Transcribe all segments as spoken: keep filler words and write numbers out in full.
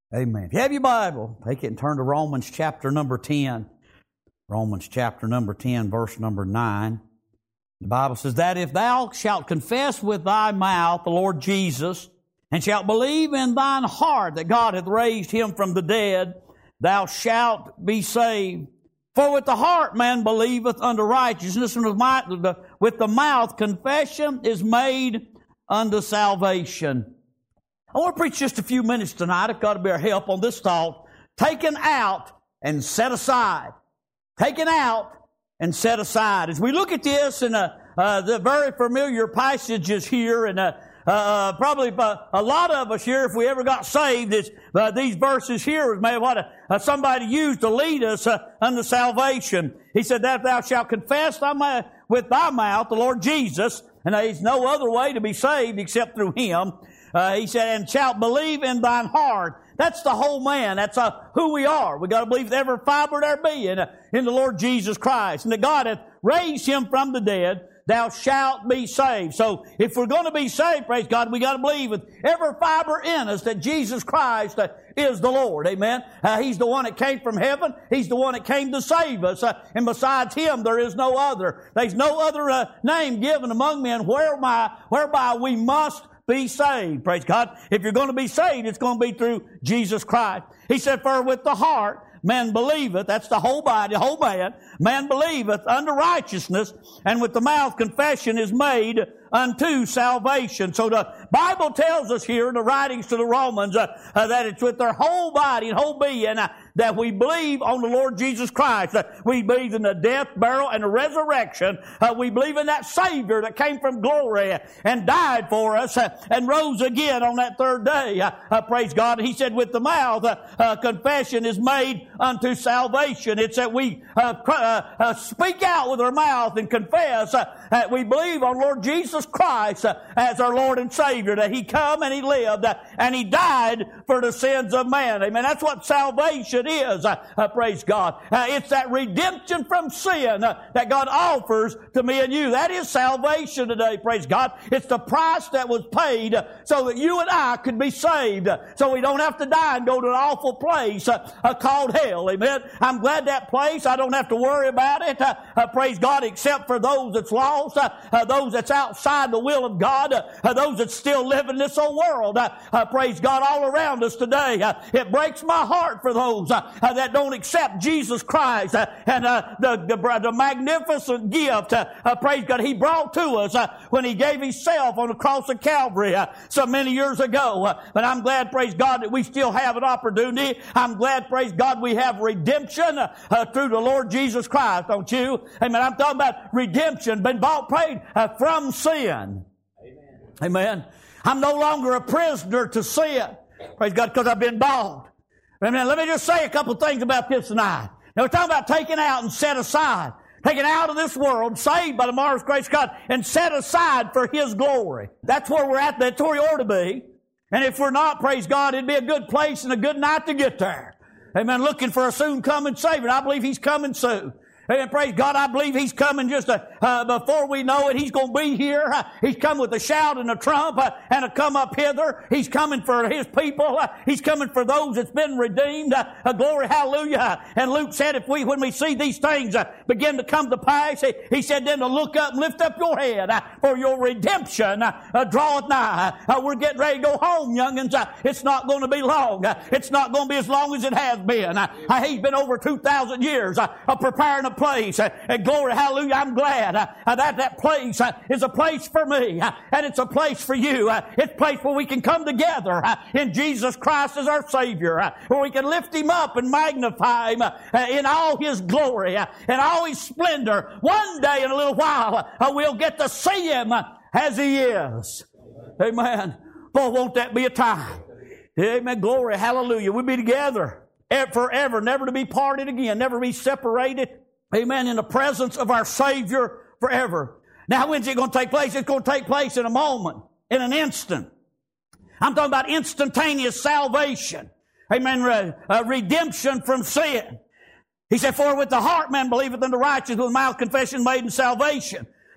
Amen. If you have your Bible, take it and turn to Romans chapter number ten. Romans chapter number ten, verse number nine. The Bible says that if thou shalt confess with thy mouth the Lord Jesus, and shalt believe in thine heart that God hath raised him from the dead, thou shalt be saved. For with the heart man believeth unto righteousness, and with the mouth confession is made unto salvation. I want to preach just a few minutes tonight. I've got to be our help on this thought. Taken out and set aside. Taken out and set aside. As we look at this, and uh, uh, the very familiar passages here, and uh, uh, probably uh, a lot of us here, if we ever got saved, is uh, these verses here is maybe what uh, somebody used to lead us uh, unto salvation. He said that thou shalt confess thy mouth, with thy mouth the Lord Jesus, and there is no other way to be saved except through Him. Uh, he said, and shalt believe in thine heart. That's the whole man. That's uh, who we are. We got to believe with every fiber there be in, uh, in the Lord Jesus Christ. And that God hath raised him from the dead. Thou shalt be saved. So if we're going to be saved, praise God, we got to believe with every fiber in us that Jesus Christ uh, is the Lord. Amen. Uh, he's the one that came from heaven. He's the one that came to save us. Uh, and besides Him, there is no other. There's no other uh, name given among men whereby, whereby we must be saved. Praise God. If you're going to be saved, it's going to be through Jesus Christ. He said, for with the heart man believeth, that's the whole body, the whole man, man believeth unto righteousness, and with the mouth confession is made unto salvation. So the Bible tells us here in the writings to the Romans uh, uh, that it's with their whole body and whole being uh, that we believe on the Lord Jesus Christ. Uh, we believe in the death, burial, and the resurrection. Uh, we believe in that Savior that came from glory and died for us uh, and rose again on that third day. Uh, uh, praise God. He said with the mouth uh, uh, confession is made unto salvation. It's that we uh, uh, uh, speak out with our mouth and confess uh, that we believe on Lord Jesus Christ uh, as our Lord and Savior, that He come and He lived uh, and He died for the sins of man. Amen. That's what salvation is. Uh, uh, praise God. Uh, it's that redemption from sin uh, that God offers to me and you. That is salvation today. Praise God. It's the price that was paid uh, so that you and I could be saved, uh, so we don't have to die and go to an awful place uh, uh, called hell. Amen. I'm glad that place, I don't have to worry about it. Uh, uh, praise God, except for those that's lost, uh, uh, those that's outside the will of God, uh, uh, those that still live in this old world. Uh, uh, praise God, all around us today. Uh, it breaks my heart for those uh, uh, that don't accept Jesus Christ uh, and uh, the, the, the magnificent gift, uh, uh, praise God, He brought to us uh, when He gave Himself on the cross of Calvary uh, so many years ago. Uh, but I'm glad, praise God, that we still have an opportunity. I'm glad, praise God, we have redemption uh, uh, through the Lord Jesus Christ, don't you? Amen. I'm talking about redemption, been bought, paid uh, from sin. Amen. Amen. I'm no longer a prisoner to sin. Praise God, because I've been bought. Amen. Let me just say a couple things about this tonight. Now we're talking about taking out and set aside. Taken out of this world, saved by the marvelous grace of God, and set aside for His glory. That's where we're at. That's where we ought to be. And if we're not, praise God, it'd be a good place and a good night to get there. Amen. Looking for a soon coming Savior. I believe He's coming soon. And praise God, I believe He's coming just uh, uh, before we know it. He's going to be here. Uh, he's coming with a shout and a trump uh, and a come up hither. He's coming for His people. Uh, he's coming for those that's been redeemed. Uh, uh, glory, hallelujah. And Luke said, if we, when we see these things uh, begin to come to pass, he, he said then to look up and lift up your head, uh, for your redemption uh, uh, draweth nigh. Uh, we're getting ready to go home, young'uns. Uh, it's not going to be long. Uh, it's not going to be as long as it has been. Uh, uh, he's been over two thousand years uh, uh, preparing a place. Uh, and glory, hallelujah, I'm glad uh, uh, that that place uh, is a place for me, uh, and it's a place for you. Uh, it's a place where we can come together uh, in Jesus Christ as our Savior, uh, where we can lift Him up and magnify Him uh, uh, in all His glory uh, and all His splendor. One day in a little while, uh, we'll get to see Him uh, as He is. Amen. Boy, won't that be a time? Amen. Glory, hallelujah. We'll be together forever, never to be parted again, never be separated. Amen. In the presence of our Savior forever. Now, when's it going to take place? It's going to take place in a moment, in an instant. I'm talking about instantaneous salvation. Amen. Re- uh, redemption from sin. He said, for with the heart man believeth unto righteousness, with the mouth confession made in salvation.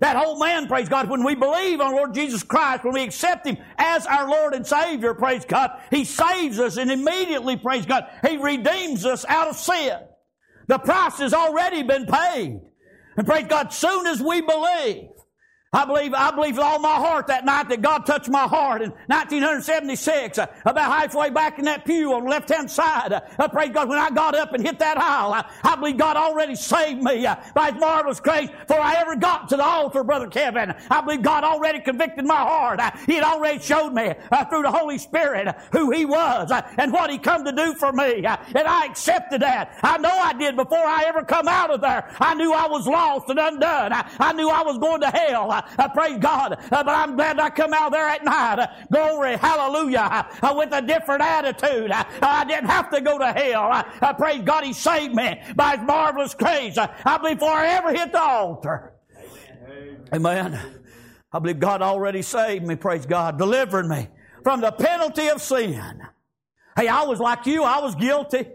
That whole man, praise God, when we believe on Lord Jesus Christ, when we accept Him as our Lord and Savior, praise God, He saves us, and immediately, praise God, He redeems us out of sin. The price has already been paid. And praise God, soon as we believe, I believe, I believe with all my heart that night that God touched my heart in nineteen seventy-six, uh, about halfway back in that pew on the left-hand side. Uh, uh, praise God, when I got up and hit that aisle, I, I believe God already saved me uh, by His marvelous grace before I ever got to the altar, Brother Kevin. I believe God already convicted my heart. Uh, he had already showed me uh, through the Holy Spirit uh, who He was uh, and what He come to do for me. Uh, and I accepted that. I know I did before I ever come out of there. I knew I was lost and undone. I, I knew I was going to hell. Uh, Uh, praise God. Uh, but I'm glad I come out there at night. Uh, glory, hallelujah. Uh, with a different attitude. Uh, I didn't have to go to hell. Uh, uh, praise God, He saved me by His marvelous grace. Uh, I believe before I ever hit the altar. Amen. Amen. I believe God already saved me, praise God, delivered me from the penalty of sin. Hey, I was like you. I was guilty.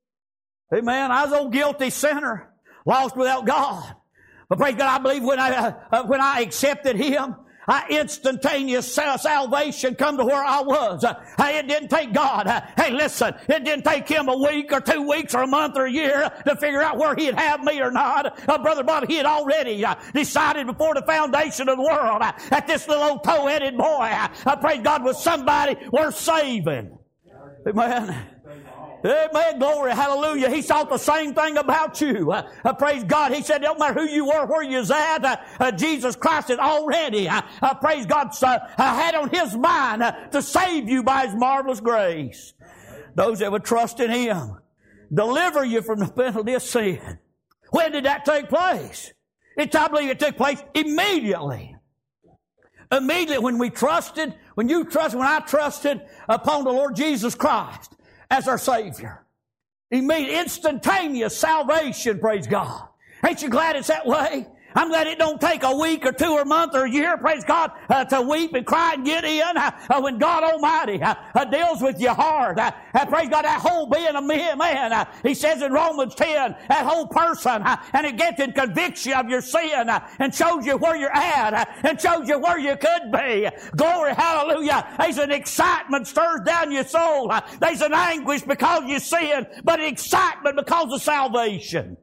Amen. I was an old guilty sinner, lost without God. But praise God, I believe when I uh, when I accepted Him, I instantaneous salvation come to where I was. Uh, it didn't take God. Uh, hey, listen, it didn't take Him a week or two weeks or a month or a year to figure out where He'd have me or not. Uh, Brother Bob, He had already uh, decided before the foundation of the world uh, that this little old toe-headed boy, uh, uh, praise God, was somebody worth saving. Amen. Amen. Glory. Hallelujah. He thought the same thing about you. Uh, uh, praise God. He said, don't matter who you were, where you was at, uh, uh, Jesus Christ had already, uh, uh, praise God, uh, uh, had on His mind uh, to save you by His marvelous grace. Those that would trust in Him, deliver you from the penalty of sin. When did that take place? It, I believe it took place immediately. Immediately when we trusted, when you trusted, when I trusted upon the Lord Jesus Christ as our Savior. Immediate, instantaneous salvation, praise God. Ain't you glad it's that way? I'm glad it don't take a week or two or a month or a year, praise God, uh, to weep and cry and get in. Uh, uh, when God Almighty uh, uh, deals with your heart, uh, uh, praise God, that whole being a man, uh, He says in Romans ten, that whole person, uh, and it gets and convicts you of your sin uh, and shows you where you're at uh, and shows you where you could be. Glory, hallelujah. There's an excitement stirs down your soul. Uh, there's an anguish because you sin, but an excitement because of salvation.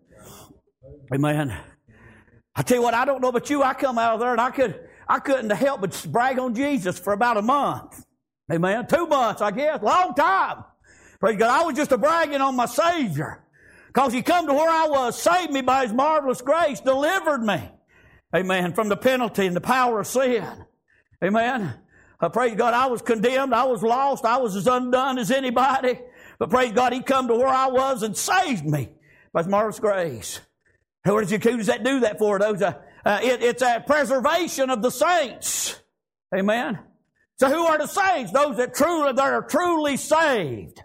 Amen. I tell you what, I don't know about you. I come out of there and I could, I couldn't help but brag on Jesus for about a month. Amen. Two months, I guess. Long time. Praise God. I was just a bragging on my Savior. Because He come to where I was, saved me by His marvelous grace, delivered me. Amen. From the penalty and the power of sin. Amen. Uh, praise God. I was condemned. I was lost. I was as undone as anybody. But praise God, He come to where I was and saved me by His marvelous grace. Who does that do that for? Those, uh, uh, it, it's a preservation of the saints. Amen. So who are the saints? Those that truly that are truly saved.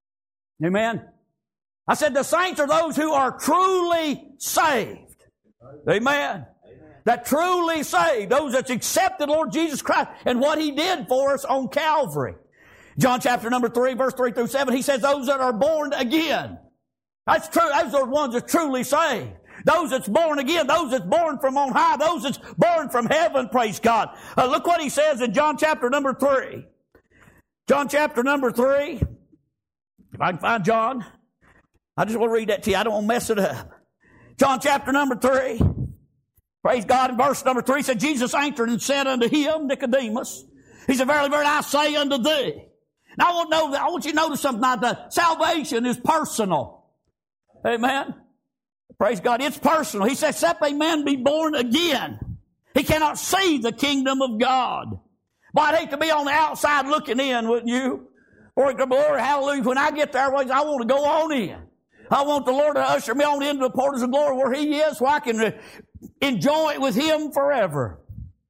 Amen. I said the saints are those who are truly saved. Amen. That truly saved. Those that accepted Lord Jesus Christ and what He did for us on Calvary. John chapter number three, verse three through seven, He says those that are born again. That's true. Those are the ones that are truly saved. Those that's born again, those that's born from on high, those that's born from heaven, praise God. Uh, look what He says in John chapter number three. John chapter number three. If I can find John, I just want to read that to you. I don't want to mess it up. John chapter number three. Praise God. In verse number three, said, Jesus answered and said unto him, Nicodemus, He said, Verily, verily, I say unto thee. Now I want, to know, I want you to notice something. Now, the salvation is personal. Amen. Praise God. It's personal. He says, except a man be born again, he cannot see the kingdom of God. Boy, I'd hate to be on the outside looking in, wouldn't you? Or glory, hallelujah. When I get there, I want to go on in. I want the Lord to usher me on into the portals of glory where He is, where I can enjoy it with Him forever.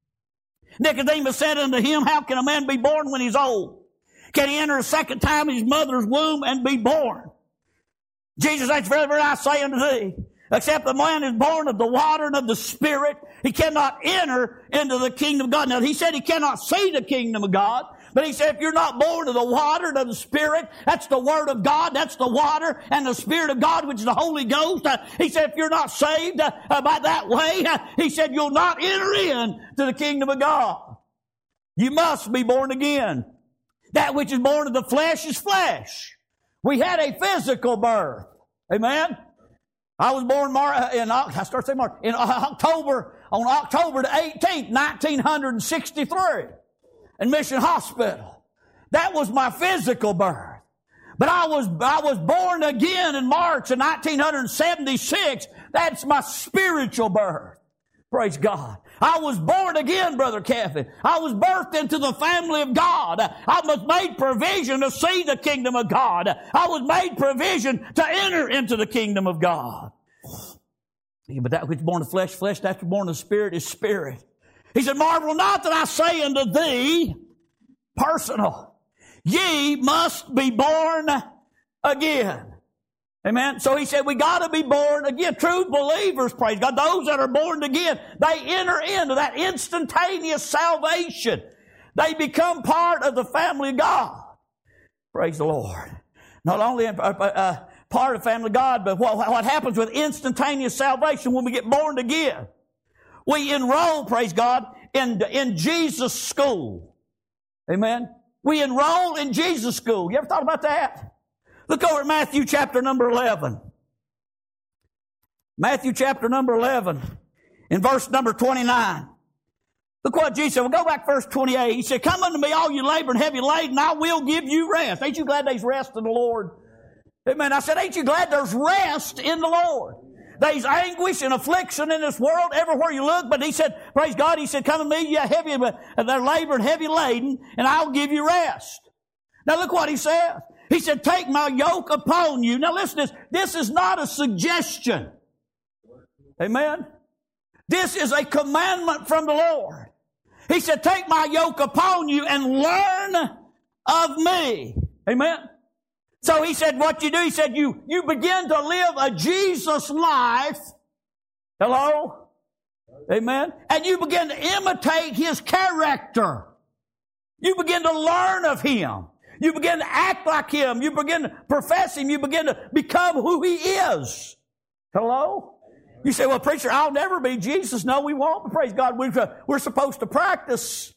Nicodemus said unto him, How can a man be born when he's old? Can he enter a second time in his mother's womb and be born? Jesus answered, Verily, verily, I say unto thee, except the man is born of the water and of the Spirit, he cannot enter into the kingdom of God. Now, He said he cannot see the kingdom of God. But he said, if you're not born of the water and of the Spirit, that's the Word of God, that's the water, and the Spirit of God, which is the Holy Ghost. Uh, he said, if you're not saved uh, by that way, uh, he said, you'll not enter in to the kingdom of God. You must be born again. That which is born of the flesh is flesh. We had a physical birth. Amen? I was born Mar- in, I start saying March, in October, on October the eighteenth, nineteen sixty-three, in Mission Hospital. That was my physical birth. But I was, I was born again in March of nineteen seventy-six. That's my spiritual birth. Praise God. I was born again, Brother Kevin. I was birthed into the family of God. I was made provision to see the kingdom of God. I was made provision to enter into the kingdom of God. But that which is born of flesh, flesh, that which is born of spirit is spirit. He said, marvel not that I say unto thee, personal, ye must be born again. Amen. So he said we got to be born again. True believers, praise God, those that are born again, they enter into that instantaneous salvation. They become part of the family of God. Praise the Lord. Not only uh, uh, part of the family of God, but what, what happens with instantaneous salvation when we get born again? We enroll, praise God, in, in Jesus' school. Amen. We enroll in Jesus' school. You ever thought about that? Look over at Matthew chapter number eleven. Matthew chapter number eleven, in verse number twenty-nine. Look what Jesus said. Well, go back verse twenty-eight. He said, come unto me, all you labor and heavy laden, I will give you rest. Ain't you glad there's rest in the Lord? Amen. I said, ain't you glad there's rest in the Lord? There's anguish and affliction in this world everywhere you look. But he said, praise God, he said, come to me, you heavy, they're labor and heavy laden, and I'll give you rest. Now look what he says. He said, take my yoke upon you. Now listen to this. This is not a suggestion. Amen. This is a commandment from the Lord. He said, take my yoke upon you and learn of me. Amen. So he said, what you do, he said, you, you begin to live a Jesus life. Hello? Amen. And you begin to imitate His character. You begin to learn of Him. You begin to act like Him. You begin to profess Him. You begin to become who He is. Hello? You say, well, preacher, I'll never be Jesus. No, we won't. But praise God, we're, we're supposed to practice.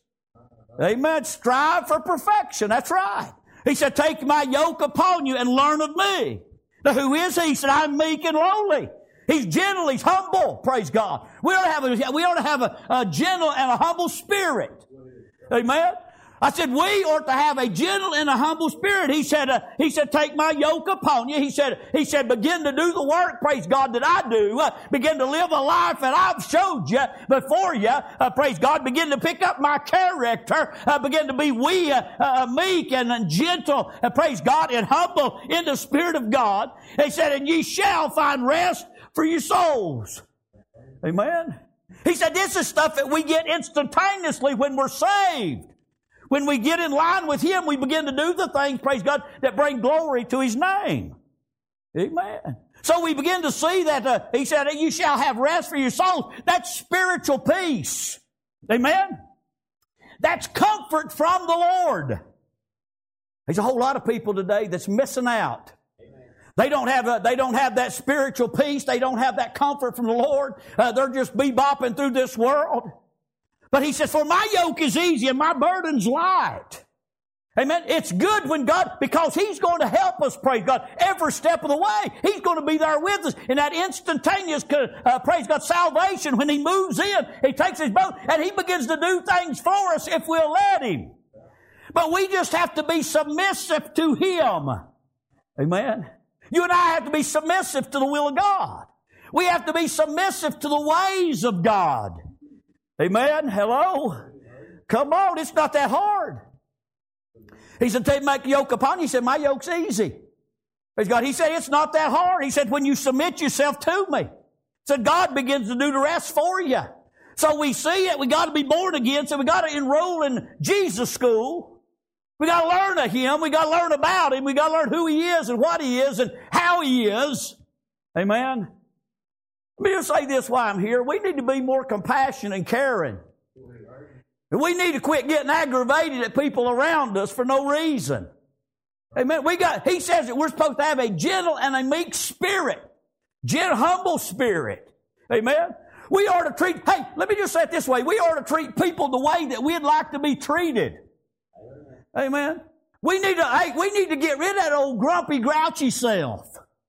Amen. Strive for perfection. That's right. He said, take my yoke upon you and learn of me. Now, who is He? He said, I'm meek and lowly. He's gentle. He's humble. Praise God. We ought to have a, we ought to have a, a gentle and a humble spirit. Amen. I said, we ought to have a gentle and a humble spirit. He said, uh, he said, take my yoke upon you. He said, he said, begin to do the work, praise God, that I do. Uh, begin to live a life that I've showed you before you. Uh, praise God. Begin to pick up my character. Uh, begin to be wee, uh, uh, meek and, and gentle, uh, praise God, and humble in the Spirit of God. He said, and ye shall find rest for your souls. Amen. He said, this is stuff that we get instantaneously when we're saved. When we get in line with Him, we begin to do the things, praise God, that bring glory to His name. Amen. So we begin to see that uh, He said, you shall have rest for your souls. That's spiritual peace. Amen. That's comfort from the Lord. There's a whole lot of people today that's missing out. They don't have a, they don't have that spiritual peace. They don't have that comfort from the Lord. Uh, they're just bebopping through this world. But He says, for my yoke is easy and my burden's light. Amen. It's good when God, because He's going to help us, praise God, every step of the way. He's going to be there with us in that instantaneous, uh, praise God, salvation. When He moves in, He takes His boat and He begins to do things for us if we'll let Him. But we just have to be submissive to Him. Amen. You and I have to be submissive to the will of God. We have to be submissive to the ways of God. Amen. Hello. Come on. It's not that hard. He said, take my yoke upon you. He said, my yoke's easy. Praise God. He said, it's not that hard. He said, when you submit yourself to me. He said, God begins to do the rest for you. So we see it. We got to be born again. So we got to enroll in Jesus school. We got to learn of Him. We got to learn about Him. We got to learn who He is and what He is and how He is. Amen. Let me just say this while I'm here. We need to be more compassionate and caring. And we need to quit getting aggravated at people around us for no reason. Amen. We got, he says that we're supposed to have a gentle and a meek spirit. Gentle, humble spirit. Amen. We ought to treat, hey, let me just say it this way. We ought to treat people the way that we'd like to be treated. Amen. We need to, hey, we need to get rid of that old grumpy, grouchy self.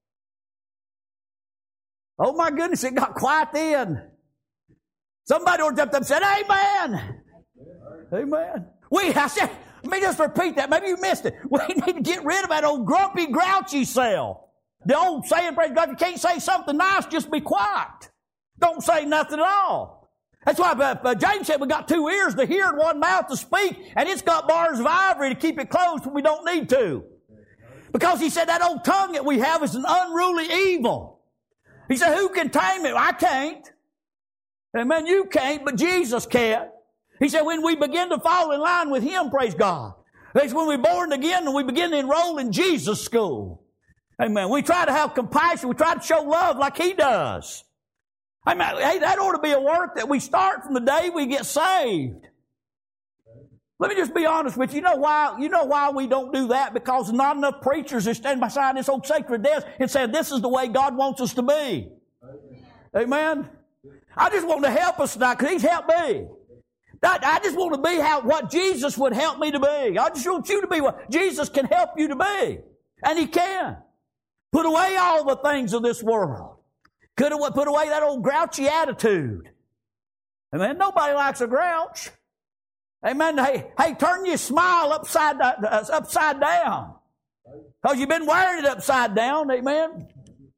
Oh my goodness, it got quiet then. Somebody ought to jump up and said, amen. Amen. We, I said, let me just repeat that. Maybe you missed it. We need to get rid of that old grumpy, grouchy self. The old saying, praise God, you can't say something nice, just be quiet. Don't say nothing at all. That's why uh, James said we got two ears to hear and one mouth to speak, and it's got bars of ivory to keep it closed when we don't need to. Because he said that old tongue that we have is an unruly evil. He said, who can tame it? I can't. Amen. You can't, but Jesus can. He said, when we begin to fall in line with Him, praise God, that's when we're born again and we begin to enroll in Jesus' school. Amen. We try to have compassion. We try to show love like He does. Amen. Hey, that ought to be a work that we start from the day we get saved. Let me just be honest with you. You know why, you know why we don't do that? Because not enough preachers are standing beside this old sacred desk and saying, this is the way God wants us to be. Amen. I just want to help us tonight because He's helped me. I just want to be how, what Jesus would help me to be. I just want you to be what Jesus can help you to be. And He can. Put away all the things of this world. Could have put away that old grouchy attitude. Amen. Nobody likes a grouch. Amen. Hey, hey, turn your smile upside, uh, upside down. Because you've been wearing it upside down. Amen.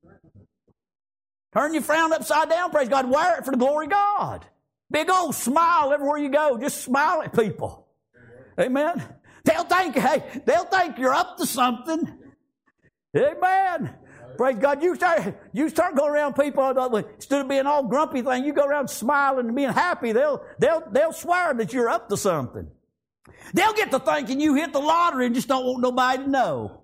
Turn your frown upside down. Praise God. Wear it for the glory of God. Big old smile everywhere you go. Just smile at people. Amen. They'll think, hey, they'll think you're up to something. Amen. Praise God. You start, you start going around people, instead of being all grumpy thing, you go around smiling and being happy. They'll, they'll, they'll swear that you're up to something. They'll get to thinking you hit the lottery and just don't want nobody to know.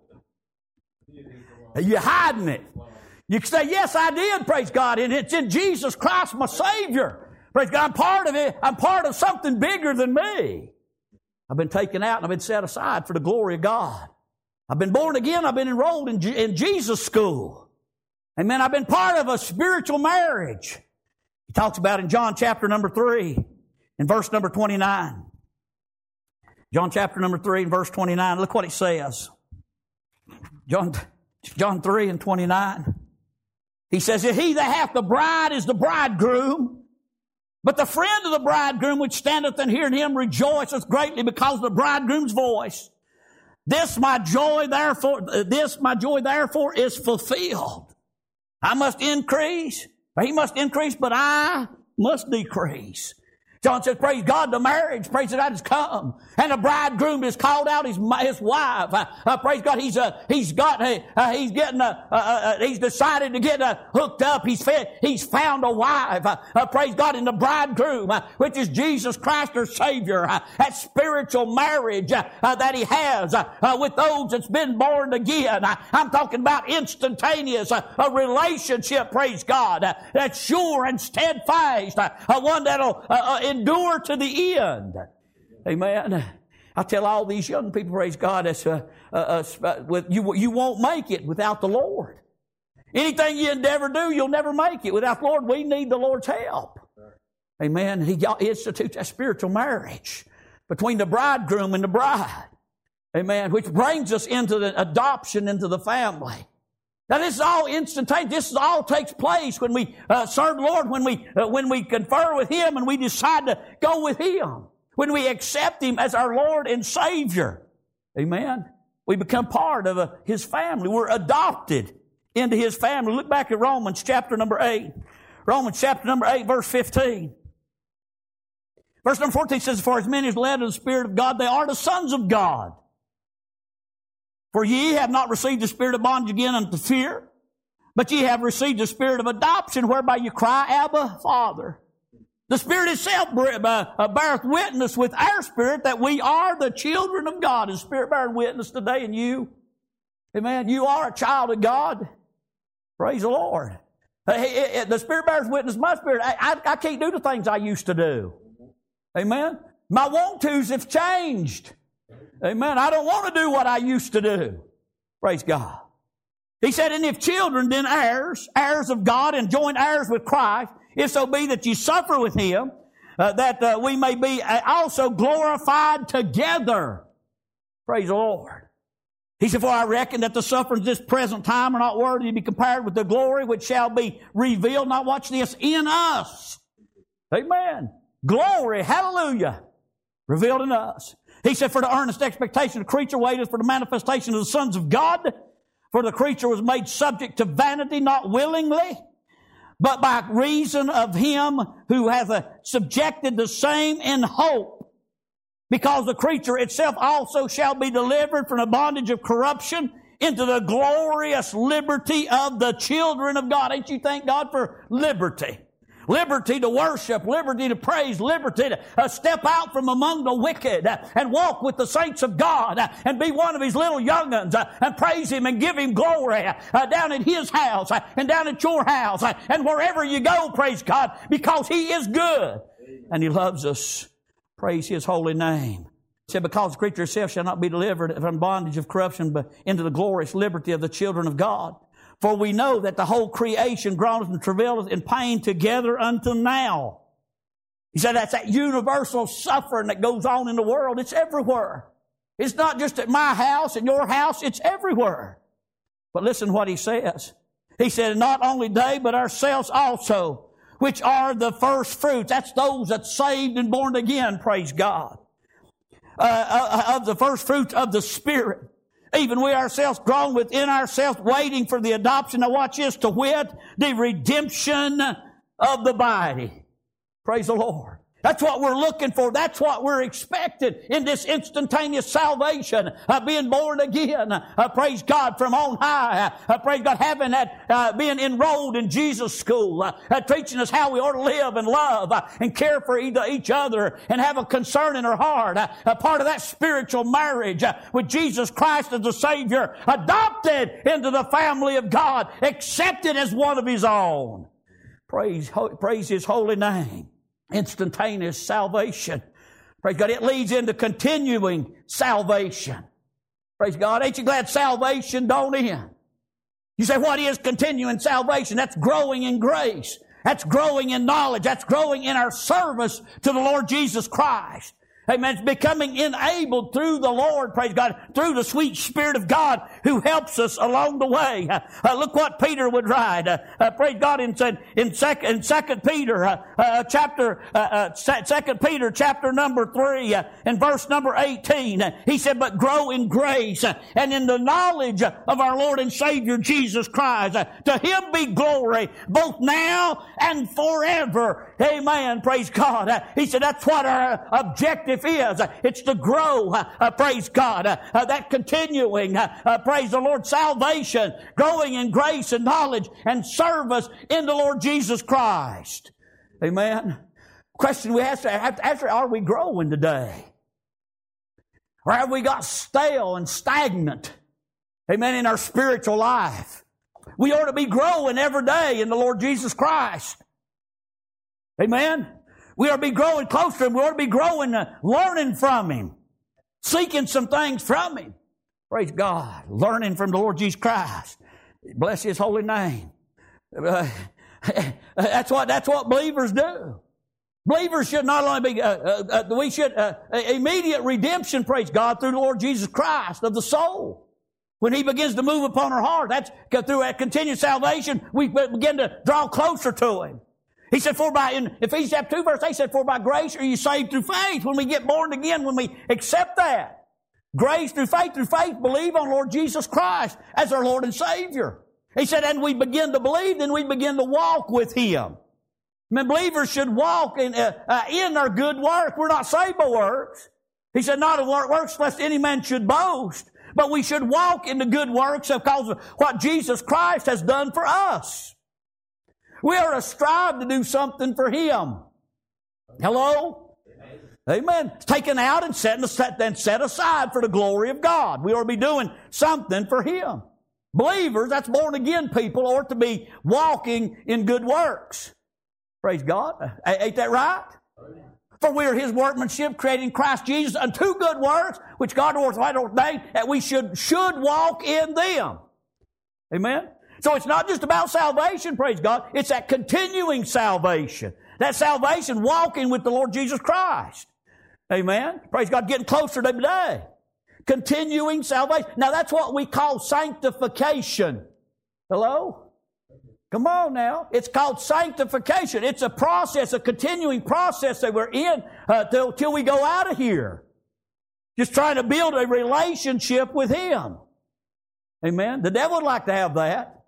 You're hiding it. You can say, yes, I did, praise God, and it's in Jesus Christ, my Savior. Praise God, I'm part of it. I'm part of something bigger than me. I've been taken out and I've been set aside for the glory of God. I've been born again. I've been enrolled in, G- in Jesus school. Amen. I've been part of a spiritual marriage. He talks about in John chapter number three, in verse number twenty-nine. John chapter number three and verse twenty-nine. Look what it says. John, John three and twenty-nine. He says, he that hath the bride is the bridegroom. But the friend of the bridegroom which standeth and heareth him rejoiceth greatly because of the bridegroom's voice. This my joy therefore, this my joy therefore is fulfilled. I must increase, or he must increase, but I must decrease. John says, praise God, the marriage, praise God, has come. And the bridegroom has called out his, his wife. Uh, uh, praise God, he's, uh, he's got, uh, he's getting, uh, uh, uh, he's decided to get uh, hooked up. He's fed, he's found a wife. Uh, uh, praise God, in the bridegroom, uh, which is Jesus Christ, our Savior. Uh, that spiritual marriage uh, uh, that he has uh, uh, with those that's been born again. Uh, I'm talking about instantaneous, uh, a relationship, praise God, uh, that's sure and steadfast. Uh, uh, one that'll, uh, uh, endure to the end. Amen. I tell all these young people, praise God, that's, uh, uh, uh, with, you, you won't make it without the Lord. Anything you endeavor to do, you'll never make it without the Lord. We need the Lord's help. Amen. He institutes a spiritual marriage between the bridegroom and the bride. Amen. Which brings us into the adoption into the family. Now this is all instantaneous. This all takes place when we uh, serve the Lord, when we uh, when we confer with Him and we decide to go with Him. When we accept Him as our Lord and Savior. Amen. We become part of uh, His family. We're adopted into His family. Look back at Romans chapter number eight. Romans chapter number eight, verse fifteen. Verse number fourteen says, for as many as led of the Spirit of God, they are the sons of God. For ye have not received the spirit of bondage again unto fear, but ye have received the spirit of adoption, whereby you cry, Abba, Father. The Spirit itself beareth witness with our spirit that we are the children of God. Is the Spirit bearing witness today in you? Amen. You are a child of God. Praise the Lord. The Spirit bears witness in my spirit. I, I, I can't do the things I used to do. Amen. My want-tos have changed. Amen. I don't want to do what I used to do. Praise God. He said, and if children, then heirs, heirs of God, and joint heirs with Christ, if so be that you suffer with Him, uh, that uh, we may be also glorified together. Praise the Lord. He said, for I reckon that the sufferings of this present time are not worthy to be compared with the glory which shall be revealed. Now watch this, in us. Amen. Glory, hallelujah, revealed in us. He said, for the earnest expectation of the creature waiteth for the manifestation of the sons of God. For the creature was made subject to vanity, not willingly, but by reason of Him who hath uh, subjected the same in hope. Because the creature itself also shall be delivered from the bondage of corruption into the glorious liberty of the children of God. Ain't you thank God for liberty? Liberty to worship, liberty to praise, liberty to uh, step out from among the wicked uh, and walk with the saints of God uh, and be one of His little young'uns uh, and praise Him and give Him glory uh, down at His house uh, and down at your house uh, and wherever you go, praise God, because He is good and He loves us. Praise His holy name. He said, because the creature itself shall not be delivered from bondage of corruption, but into the glorious liberty of the children of God. For we know that the whole creation groaneth and travaileth in pain together until now. He said that's that universal suffering that goes on in the world. It's everywhere. It's not just at my house and your house. It's everywhere. But listen to what he says. He said, not only they, but ourselves also, which are the first fruits. That's those that's saved and born again, praise God. Uh, of the first fruits of the Spirit. Even we ourselves grown within ourselves, waiting for the adoption. Now watch this, to wit, the redemption of the body. Praise the Lord. That's what we're looking for. That's what we're expecting in this instantaneous salvation, uh, being born again. Uh, praise God from on high. Uh, praise God, having that, uh, being enrolled in Jesus' school, uh, uh, teaching us how we ought to live and love uh, and care for each other and have a concern in our heart. Uh, a part of that spiritual marriage uh, with Jesus Christ as the Savior, adopted into the family of God, accepted as one of His own. Praise, ho- praise His holy name. Instantaneous salvation. Praise God. It leads into continuing salvation. Praise God. Ain't you glad salvation don't end? You say, what is continuing salvation? That's growing in grace. That's growing in knowledge. That's growing in our service to the Lord Jesus Christ. Amen. It's becoming enabled through the Lord, praise God, through the sweet Spirit of God who helps us along the way. Uh, uh, look what Peter would write. Uh, uh, praise God in, in, second, in Second Peter, uh, uh, chapter, uh, uh, Second Peter, chapter number three, uh, and verse number eighteen. Uh, he said, but grow in grace uh, and in the knowledge of our Lord and Savior Jesus Christ. Uh, to Him be glory both now and forever. Amen. Praise God. Uh, he said, that's what our objective is. It's to grow, uh, uh, praise God, uh, uh, that continuing, uh, uh, praise the Lord, salvation, growing in grace and knowledge and service in the Lord Jesus Christ. Amen. Question we have to have to answer, are we growing today? Or have we got stale and stagnant, amen, in our spiritual life? We ought to be growing every day in the Lord Jesus Christ. Amen. We ought to be growing closer to Him. We ought to be growing, uh, learning from Him, seeking some things from Him. Praise God. Learning from the Lord Jesus Christ. Bless His holy name. Uh, that's what that's what believers do. Believers should not only be, uh, uh, uh, we should, uh, immediate redemption, praise God, through the Lord Jesus Christ of the soul. When He begins to move upon our heart, that's through that continued salvation, we begin to draw closer to Him. He said, for by, in Ephesians chapter two, verse eight, he said, for by grace are you saved through faith. When we get born again, when we accept that. Grace through faith, through faith, believe on Lord Jesus Christ as our Lord and Savior. He said, and we begin to believe, then we begin to walk with Him. I mean, believers should walk in, uh, uh, in our good work. We're not saved by works. He said, not of works lest any man should boast. But we should walk in the good works because of what Jesus Christ has done for us. We are to strive to do something for Him. Hello? Amen. It's taken out and set, and set aside for the glory of God. We ought to be doing something for Him. Believers, that's born again people, ought to be walking in good works. Praise God. Ain't that right? For we are His workmanship, created in Christ Jesus unto good works, which God hath ordained that we should, should walk in them. Amen? So it's not just about salvation, praise God. It's that continuing salvation. That salvation, walking with the Lord Jesus Christ. Amen? Praise God, getting closer every day. Continuing salvation. Now that's what we call sanctification. Hello? Come on now. It's called sanctification. It's a process, a continuing process that we're in uh, till, till we go out of here. Just trying to build a relationship with Him. Amen. The devil would like to have that.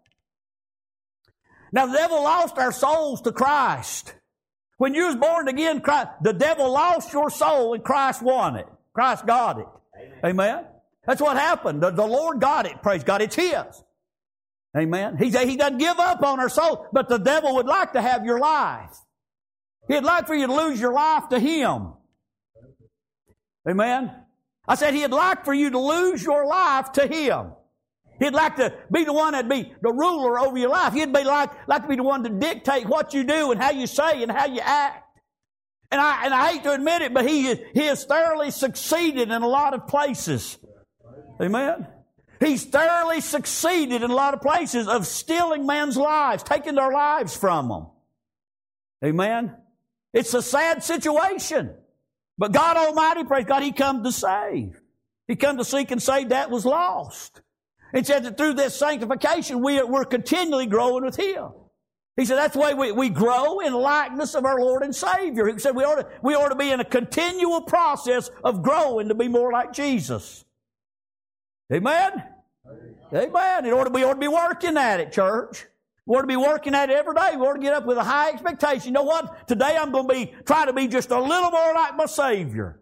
Now the devil lost our souls to Christ. When you was born again, Christ, the devil lost your soul and Christ won it. Christ got it. Amen. Amen. That's what happened. The, the Lord got it. Praise God. It's His. Amen. He, he doesn't give up on our soul, but the devil would like to have your life. He'd like for you to lose your life to him. Amen. I said he'd like for you to lose your life to him. He'd like to be the one that'd be the ruler over your life. He'd be like, like to be the one to dictate what you do and how you say and how you act. And I, and I hate to admit it, but he, he has thoroughly succeeded in a lot of places. Amen. He's thoroughly succeeded in a lot of places of stealing men's lives, taking their lives from them. Amen. It's a sad situation. But God Almighty, praise God, He come to save. He come to seek and save that was lost. It said that through this sanctification, we are, we're continually growing with Him. He said that's the way we, we grow in likeness of our Lord and Savior. He said we ought to, we ought to be in a continual process of growing to be more like Jesus. Amen? Amen. It ought to be, ought to be working at it, church. We ought to be working at it every day. We ought to get up with a high expectation. You know what? Today I'm going to be trying to be just a little more like my Savior.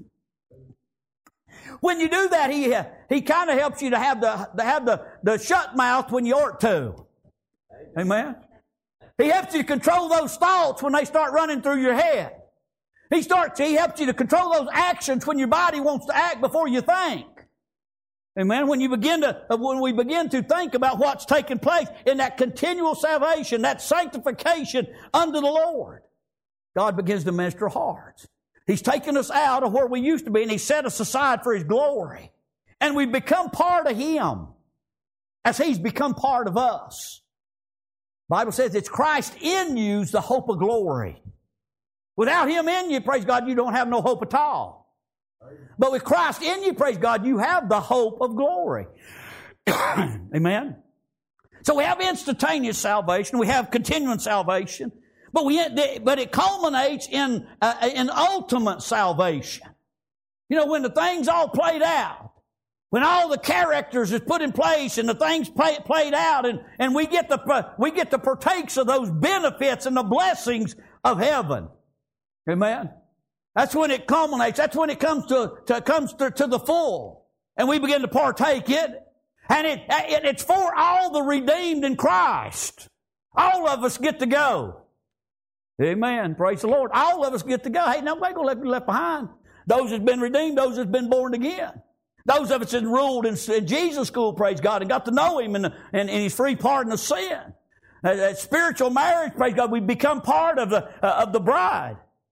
When you do that, He He kind of helps you to have the to have the, the shut mouth when you ought to. Amen. He helps you to control those thoughts when they start running through your head. He starts. He helps you to control those actions when your body wants to act before you think. Amen. When you begin to, when we begin to think about what's taking place in that continual salvation, that sanctification under the Lord, God begins to minister hearts. He's taken us out of where we used to be, and He set us aside for His glory. And we become part of Him as He's become part of us. The Bible says it's Christ in you's the hope of glory. Without Him in you, praise God, you don't have no hope at all. But with Christ in you, praise God, you have the hope of glory. Amen. So we have instantaneous salvation. We have continuing salvation. But we, but it culminates in, uh, in ultimate salvation. You know, when the thing's all played out, when all the characters is put in place and the things play, played out, and, and we get the we get the partakes of those benefits and the blessings of heaven. Amen. That's when it culminates. That's when it comes to, to comes to, to the full, and we begin to partake it. And it, it it's for all the redeemed in Christ. All of us get to go. Amen. Praise the Lord. All of us get to go. Hey, nobody going to be left behind. Those that's been redeemed, those that's been born again. Those of us that enrolled in, in Jesus school, praise God, and got to know Him and, and, and His free pardon of sin. Uh, uh, spiritual marriage, praise God, we become part of the, uh, of the bride.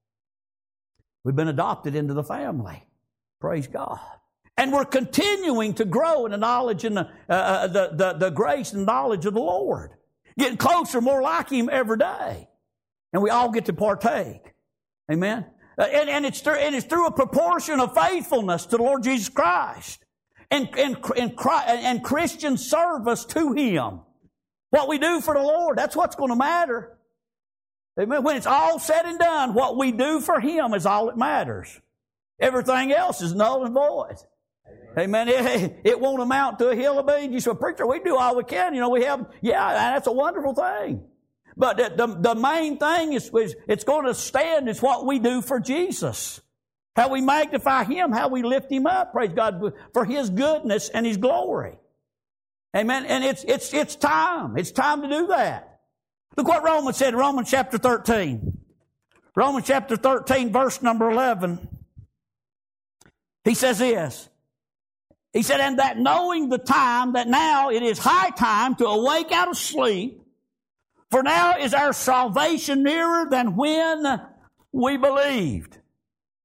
We've been adopted into the family. Praise God. And we're continuing to grow in the knowledge and the, uh, the, the, the grace and knowledge of the Lord. Getting closer, more like Him every day. And we all get to partake. Amen. Uh, and, and, it's through, and it's through a proportion of faithfulness to the Lord Jesus Christ. And, and, and, and Christian service to Him. What we do for the Lord, that's what's going to matter. Amen. When it's all said and done, what we do for Him is all that matters. Everything else is null and void. Amen. It, it won't amount to a hill of beans. You say, preacher, we do all we can. You know, we have, yeah, that's a wonderful thing. But the, the, the main thing is, is it's going to stand is what we do for Jesus. How we magnify Him, how we lift Him up, praise God, for His goodness and His glory. Amen. And it's, it's, it's time. It's time to do that. Look what Romans said in Romans chapter thirteen. Romans chapter thirteen, verse number eleven. He says this. He said, and that knowing the time, that now it is high time to awake out of sleep, for now is our salvation nearer than when we believed.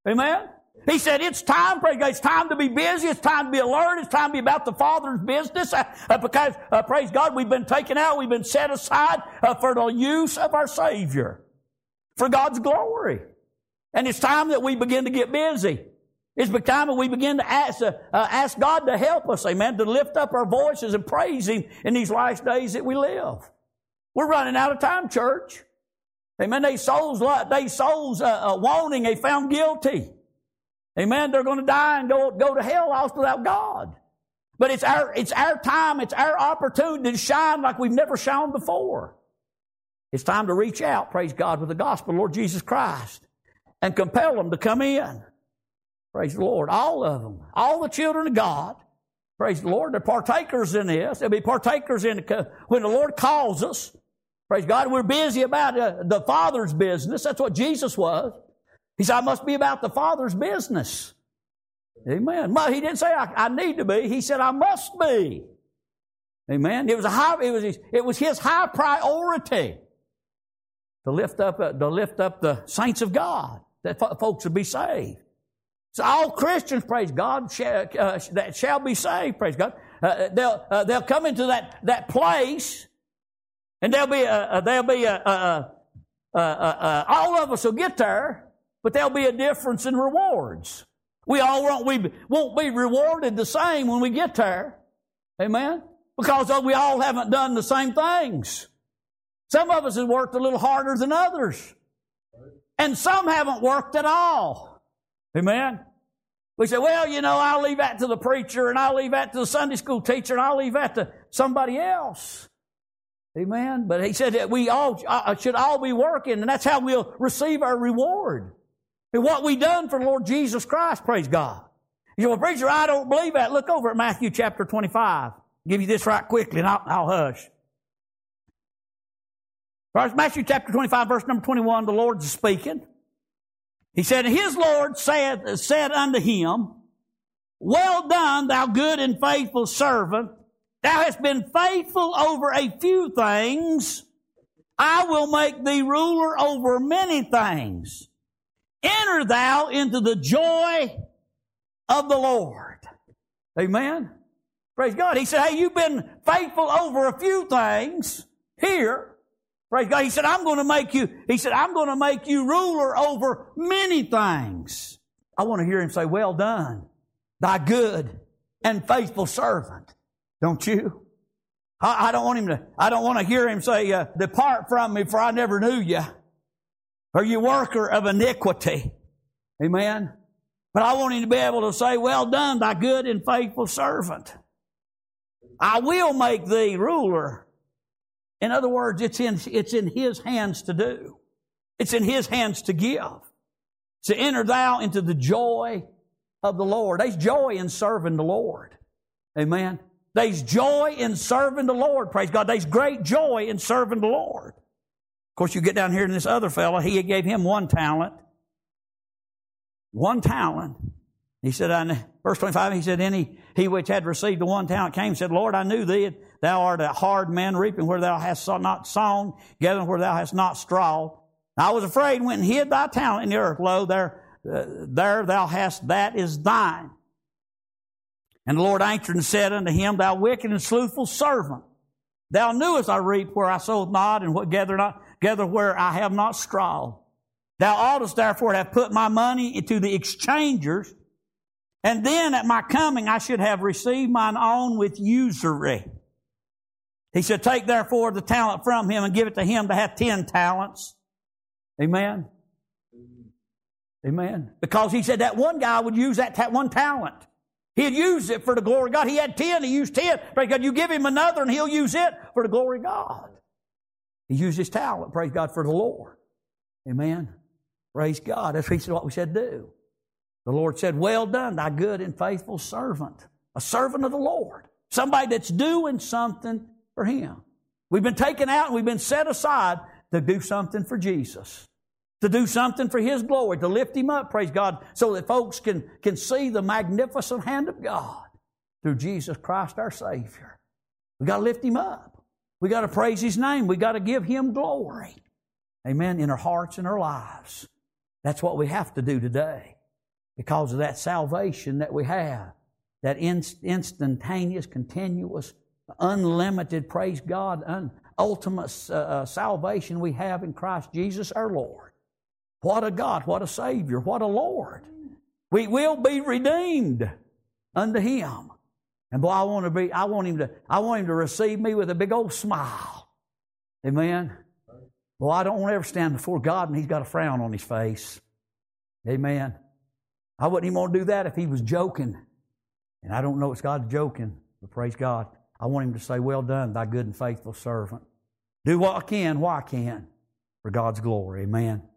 Amen? He said, it's time, praise God, it's time to be busy, it's time to be alert, it's time to be about the Father's business, uh, uh, because, uh, praise God, we've been taken out, we've been set aside uh, for the use of our Savior, for God's glory. And it's time that we begin to get busy. It's time that we begin to ask, uh, uh, ask God to help us, amen, to lift up our voices and praise Him in these last days that we live. We're running out of time, church. Amen. They souls, they souls uh, uh, wanting, they found guilty. Amen. They're going to die and go, go to hell lost without God. But it's our, it's our time, it's our opportunity to shine like we've never shone before. It's time to reach out, praise God, with the gospel of Lord Jesus Christ and compel them to come in. Praise the Lord. All of them. All the children of God. Praise the Lord. They're partakers in this. They'll be partakers in the, when the Lord calls us. Praise God. We're busy about uh, the Father's business. That's what Jesus was. He said, I must be about the Father's business. Amen. He didn't say I, I need to be. He said, I must be. Amen. It was a high, it was his, it was his high priority to lift up uh, to lift up the saints of God, that f- folks would be saved. So all Christians, praise God, shall, uh, that shall be saved, praise God. Uh, they'll uh, they'll come into that that place, and there'll be a, a there'll be a, a, a, a, a all of us will get there, but there'll be a difference in rewards. We all won't we won't be rewarded the same when we get there, amen. Because we all haven't done the same things. Some of us have worked a little harder than others, and some haven't worked at all. Amen. We say, well, you know, I'll leave that to the preacher, and I'll leave that to the Sunday school teacher, and I'll leave that to somebody else. Amen. But he said that we all uh, should all be working, and that's how we'll receive our reward. And what we done for the Lord Jesus Christ, praise God. You say, well, preacher, I don't believe that. Look over at Matthew chapter twenty-five. I'll give you this right quickly, and I'll, I'll hush. First, Matthew chapter twenty-five, verse number twenty-one, the Lord's speaking. He said, his Lord said, said unto him, well done, thou good and faithful servant. Thou hast been faithful over a few things. I will make thee ruler over many things. Enter thou into the joy of the Lord. Amen. Praise God. He said, hey, you've been faithful over a few things here. Praise God. He said, I'm going to make you, he said, I'm going to make you ruler over many things. I want to hear him say, well done, thy good and faithful servant. Don't you? I, I don't want him to, I don't want to hear him say, uh, depart from me, for I never knew you. Or you worker of iniquity. Amen. But I want him to be able to say, well done, thy good and faithful servant. I will make thee ruler. In other words, it's in, it's in His hands to do. It's in His hands to give. To enter thou into the joy of the Lord. There's joy in serving the Lord. Amen. There's joy in serving the Lord. Praise God. There's great joy in serving the Lord. Of course, you get down here to this other fellow. He gave him one talent. One talent. He said, I, verse twenty-five, he said, any, he which had received the one talent came and said, Lord, I knew thee. Thou art a hard man, reaping where thou hast not sown, gathering where thou hast not strawed. I was afraid and went and hid thy talent in the earth. Lo, there, uh, there thou hast, that is thine. And the Lord answered and said unto him, thou wicked and slothful servant, thou knewest I reap where I sowed not, and what gather not, gather where I have not strawed. Thou oughtest therefore to have put my money into the exchangers, and then at my coming I should have received mine own with usury. He said, take therefore the talent from him and give it to him that hath ten talents. Amen. Amen. Because he said that one guy would use that ta- one talent. He'd use it for the glory of God. He had ten, he used ten. Praise God, you give him another and he'll use it for the glory of God. He used his talent, praise God, for the Lord. Amen. Praise God. That's what we said do. The Lord said, well done, thy good and faithful servant. A servant of the Lord. Somebody that's doing something for Him. We've been taken out and we've been set aside to do something for Jesus. To do something for His glory. To lift Him up, praise God, so that folks can, can see the magnificent hand of God through Jesus Christ our Savior. We've got to lift Him up. We've got to praise His name. We've got to give Him glory. Amen. In our hearts and our lives. That's what we have to do today. because of that salvation that we have. That instantaneous, continuous, unlimited, praise God, un, ultimate uh, salvation we have in Christ Jesus our Lord. What a God, what a Savior, what a Lord. We will be redeemed unto Him. And boy, I want to be, I want Him to, I want Him to receive me with a big old smile. Amen. Well, I don't want to ever stand before God and He's got a frown on His face. Amen. I wouldn't even want to do that if He was joking. And I don't know it's God joking, but praise God. I want Him to say, well done, thy good and faithful servant. Do what I can, why I can, for God's glory. Amen.